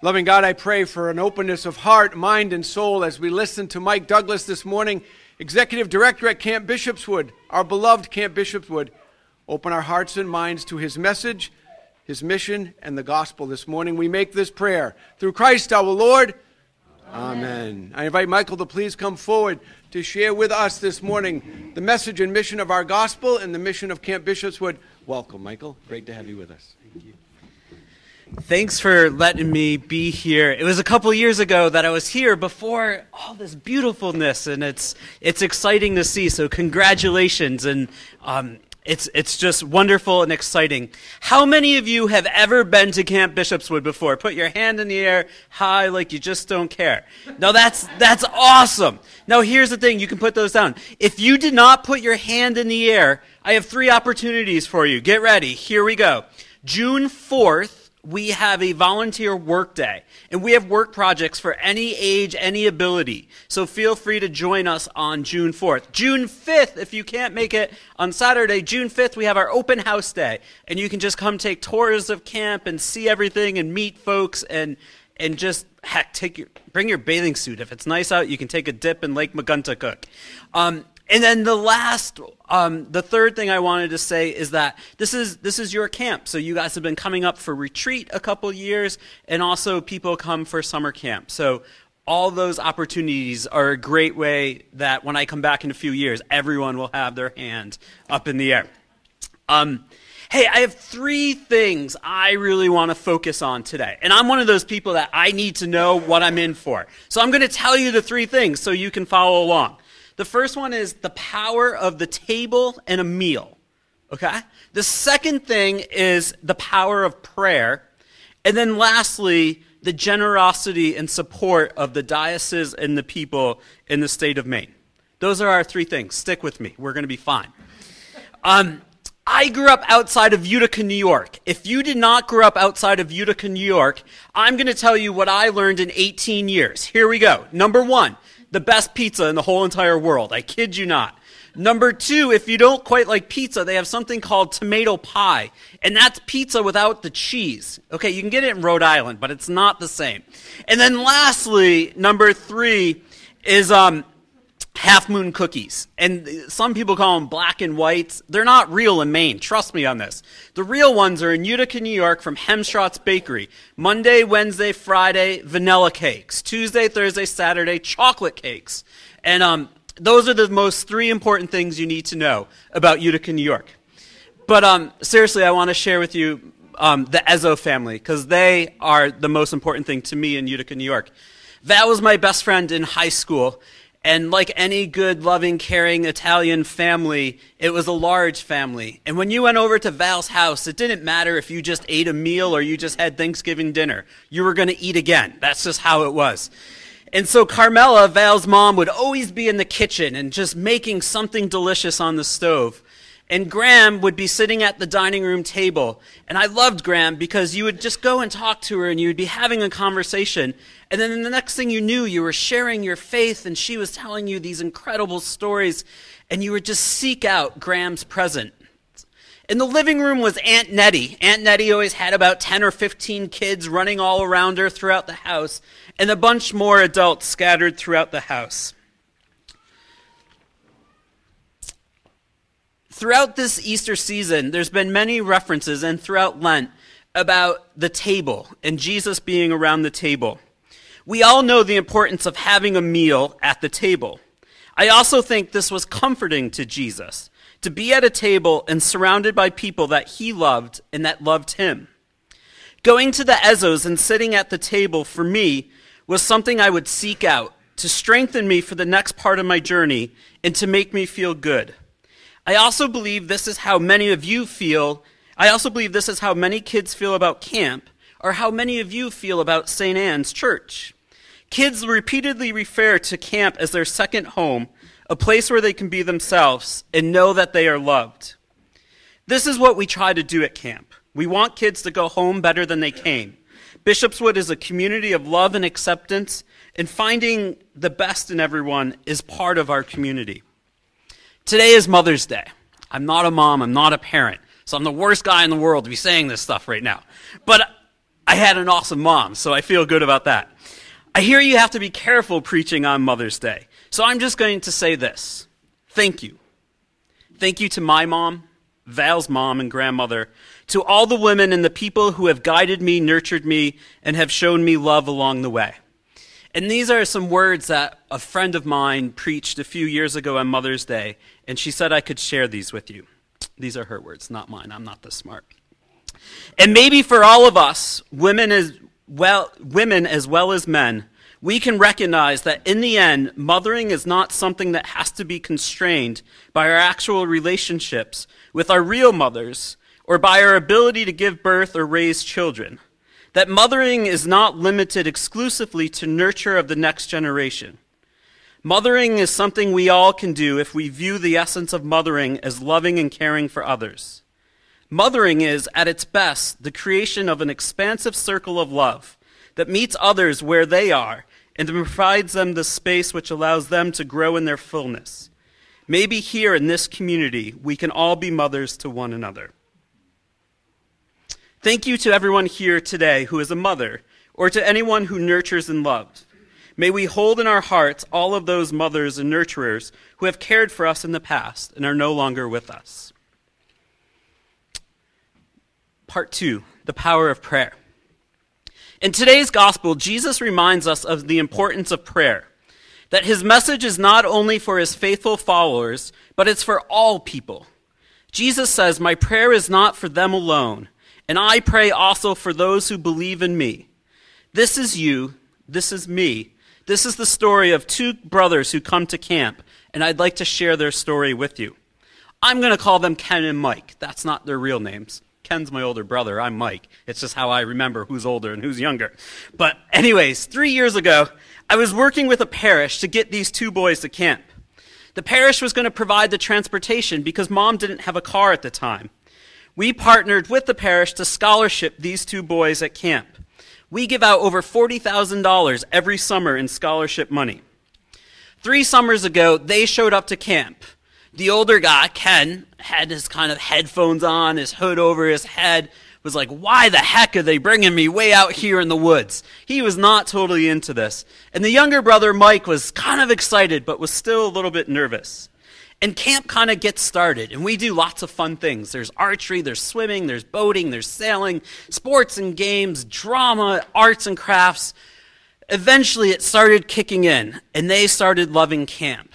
Loving God, I pray for an openness of heart, mind, and soul as we listen to Mike Douglas this morning, Executive Director at Camp Bishopswood, our beloved Camp Bishopswood. Open our hearts and minds to his message, his mission, and the gospel this morning. We make this prayer through Christ our Lord. Amen. I invite Michael to please come forward to share with us this morning the message and mission of our gospel and the mission of Camp Bishopswood. Welcome, Michael. Great to have you with us. Thank you. Thanks for letting me be here. It was a couple years ago that I was here before all this beautifulness, and it's exciting to see. So congratulations, and it's just wonderful and exciting. How many of you have ever been to Camp Bishopswood before? Put your hand in the air high like you just don't care. No, that's awesome. Now here's the thing, you can put those down. If you did not put your hand in the air, I have 3 opportunities for you. Get ready. Here we go. June 4th, we have a volunteer work day, and we have work projects for any age, any ability. So feel free to join us on June 4th. June 5th, if you can't make it on Saturday, June 5th, we have our open house day, and you can just come take tours of camp and see everything and meet folks and just, heck, bring your bathing suit. If it's nice out, you can take a dip in Lake Maguntacook. And then the third thing I wanted to say is that this is your camp. So you guys have been coming up for retreat a couple years, and also people come for summer camp. So all those opportunities are a great way that when I come back in a few years, everyone will have their hand up in the air. Hey, I have 3 things I really want to focus on today. And I'm one of those people that I need to know what I'm in for. So I'm going to tell you the 3 things so you can follow along. The first one is the power of the table and a meal, okay? The second thing is the power of prayer. And then lastly, the generosity and support of the diocese and the people in the state of Maine. Those are our 3 things. Stick with me. We're going to be fine. I grew up outside of Utica, New York. If you did not grow up outside of Utica, New York, I'm going to tell you what I learned in 18 years. Here we go. Number 1. The best pizza in the whole entire world. I kid you not. Number 2, if you don't quite like pizza, they have something called tomato pie. And that's pizza without the cheese. Okay, you can get it in Rhode Island, but it's not the same. And then lastly, number 3 is Half Moon cookies. And some people call them black and whites. They're not real in Maine. Trust me on this. The real ones are in Utica, New York from Hemstraut's Bakery. Monday, Wednesday, Friday, vanilla cakes. Tuesday, Thursday, Saturday, chocolate cakes. And those are the most 3 important things you need to know about Utica, New York. But seriously, I want to share with you the Ezzo family, because they are the most important thing to me in Utica, New York. Val was my best friend in high school. And like any good, loving, caring Italian family, it was a large family. And when you went over to Val's house, it didn't matter if you just ate a meal or you just had Thanksgiving dinner. You were going to eat again. That's just how it was. And so Carmela, Val's mom, would always be in the kitchen and just making something delicious on the stove. And Graham would be sitting at the dining room table. And I loved Graham because you would just go and talk to her and you would be having a conversation. And then the next thing you knew, you were sharing your faith and she was telling you these incredible stories. And you would just seek out Graham's presence. In the living room was Aunt Nettie. Aunt Nettie always had about 10 or 15 kids running all around her throughout the house. And a bunch more adults scattered throughout the house. Throughout this Easter season, there's been many references, and throughout Lent, about the table and Jesus being around the table. We all know the importance of having a meal at the table. I also think this was comforting to Jesus, to be at a table and surrounded by people that he loved and that loved him. Going to the Ezzos and sitting at the table, for me, was something I would seek out to strengthen me for the next part of my journey and to make me feel good. I also believe this is how many of you feel. I also believe this is how many kids feel about camp, or how many of you feel about St. Anne's Church. Kids repeatedly refer to camp as their second home, a place where they can be themselves and know that they are loved. This is what we try to do at camp. We want kids to go home better than they came. Bishopswood is a community of love and acceptance, and finding the best in everyone is part of our community. Today is Mother's Day. I'm not a mom, I'm not a parent, so I'm the worst guy in the world to be saying this stuff right now. But I had an awesome mom, so I feel good about that. I hear you have to be careful preaching on Mother's Day, so I'm just going to say this. Thank you. Thank you to my mom, Val's mom and grandmother, to all the women and the people who have guided me, nurtured me, and have shown me love along the way. And these are some words that a friend of mine preached a few years ago on Mother's Day, and she said I could share these with you. These are her words, not mine. I'm not this smart. And maybe for all of us, women as well as men, we can recognize that in the end, mothering is not something that has to be constrained by our actual relationships with our real mothers or by our ability to give birth or raise children. That mothering is not limited exclusively to nurture of the next generation. Mothering is something we all can do if we view the essence of mothering as loving and caring for others. Mothering is, at its best, the creation of an expansive circle of love that meets others where they are and provides them the space which allows them to grow in their fullness. Maybe here in this community, we can all be mothers to one another. Thank you to everyone here today who is a mother, or to anyone who nurtures and loves. May we hold in our hearts all of those mothers and nurturers who have cared for us in the past and are no longer with us. Part 2, the power of prayer. In today's gospel, Jesus reminds us of the importance of prayer, that his message is not only for his faithful followers, but it's for all people. Jesus says, "My prayer is not for them alone, and I pray also for those who believe in me." This is you, this is me. This is the story of two brothers who come to camp, and I'd like to share their story with you. I'm going to call them Ken and Mike. That's not their real names. Ken's my older brother. I'm Mike. It's just how I remember who's older and who's younger. But anyways, 3 years ago, I was working with a parish to get these two boys to camp. The parish was going to provide the transportation because Mom didn't have a car at the time. We partnered with the parish to scholarship these two boys at camp. We give out over $40,000 every summer in scholarship money. 3 summers ago, they showed up to camp. The older guy, Ken, had his kind of headphones on, his hood over his head, was like, why the heck are they bringing me way out here in the woods? He was not totally into this. And the younger brother, Mike, was kind of excited, but was still a little bit nervous. And camp kind of gets started, and we do lots of fun things. There's archery, there's swimming, there's boating, there's sailing, sports and games, drama, arts and crafts. Eventually, it started kicking in, and they started loving camp.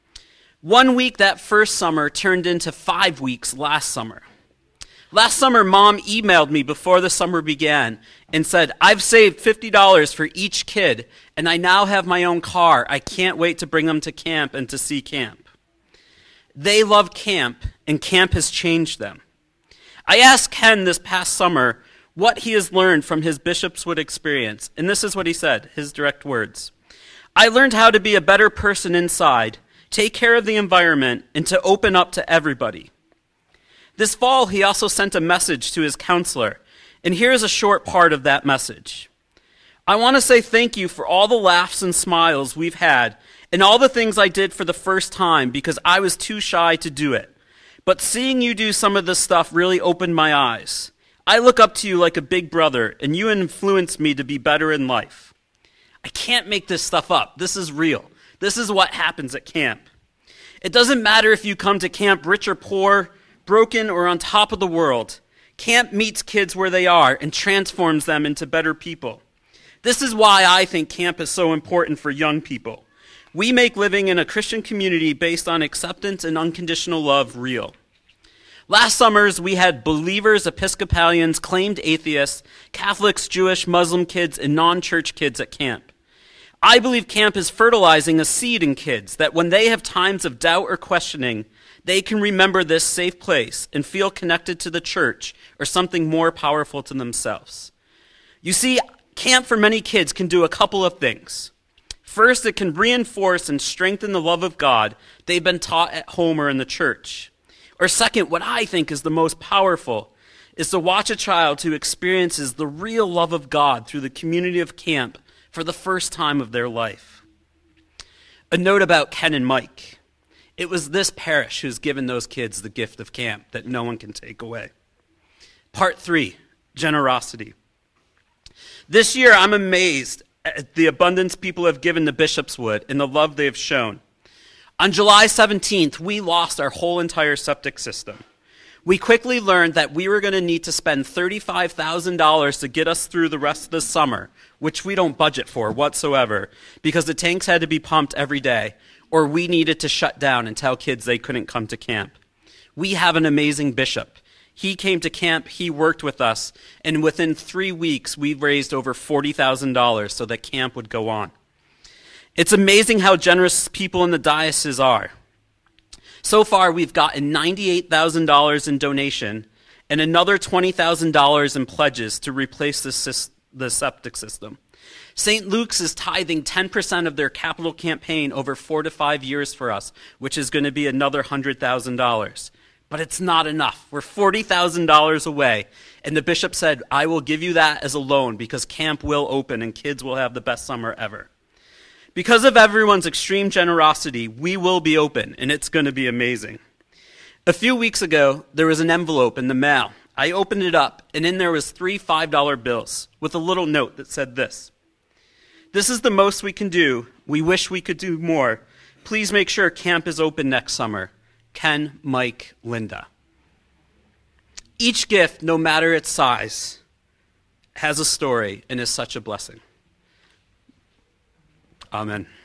1 week that first summer turned into 5 weeks last summer. Last summer, Mom emailed me before the summer began and said, "I've saved $50 for each kid, and I now have my own car. I can't wait to bring them to camp and to see camp." They love camp, and camp has changed them. I asked Ken this past summer what he has learned from his Bishopswood experience, and this is what he said, his direct words. "I learned how to be a better person inside, take care of the environment, and to open up to everybody." This fall, he also sent a message to his counselor, and here's a short part of that message. "I want to say thank you for all the laughs and smiles we've had, and all the things I did for the first time because I was too shy to do it. But seeing you do some of this stuff really opened my eyes. I look up to you like a big brother, and you influenced me to be better in life." I can't make this stuff up. This is real. This is what happens at camp. It doesn't matter if you come to camp rich or poor, broken or on top of the world. Camp meets kids where they are and transforms them into better people. This is why I think camp is so important for young people. We make living in a Christian community based on acceptance and unconditional love real. Last summers, we had believers, Episcopalians, claimed atheists, Catholics, Jewish, Muslim kids, and non-church kids at camp. I believe camp is fertilizing a seed in kids that when they have times of doubt or questioning, they can remember this safe place and feel connected to the church or something more powerful to themselves. You see, camp for many kids can do a couple of things. First, it can reinforce and strengthen the love of God they've been taught at home or in the church. Or second, what I think is the most powerful is to watch a child who experiences the real love of God through the community of camp for the first time of their life. A note about Ken and Mike. It was this parish who's given those kids the gift of camp that no one can take away. Part 3, generosity. This year, I'm amazed at the abundance people have given to Bishopswood and the love they have shown. On July 17th, we lost our whole entire septic system. We quickly learned that we were going to need to spend $35,000 to get us through the rest of the summer, which we don't budget for whatsoever, because the tanks had to be pumped every day, or we needed to shut down and tell kids they couldn't come to camp. We have an amazing bishop. He came to camp, he worked with us, and within 3 weeks, we raised over $40,000 so that camp would go on. It's amazing how generous people in the diocese are. So far, we've gotten $98,000 in donation and another $20,000 in pledges to replace the septic system. St. Luke's is tithing 10% of their capital campaign over 4 to 5 years for us, which is going to be another $100,000. But it's not enough. We're $40,000 away. And the bishop said, I will give you that as a loan because camp will open and kids will have the best summer ever. Because of everyone's extreme generosity, we will be open, and it's going to be amazing. A few weeks ago, there was an envelope in the mail. I opened it up, and in there was 3 $5 bills with a little note that said this: "This is the most we can do. We wish we could do more. Please make sure camp is open next summer. Ken, Mike, Linda." Each gift, no matter its size, has a story and is such a blessing. Amen.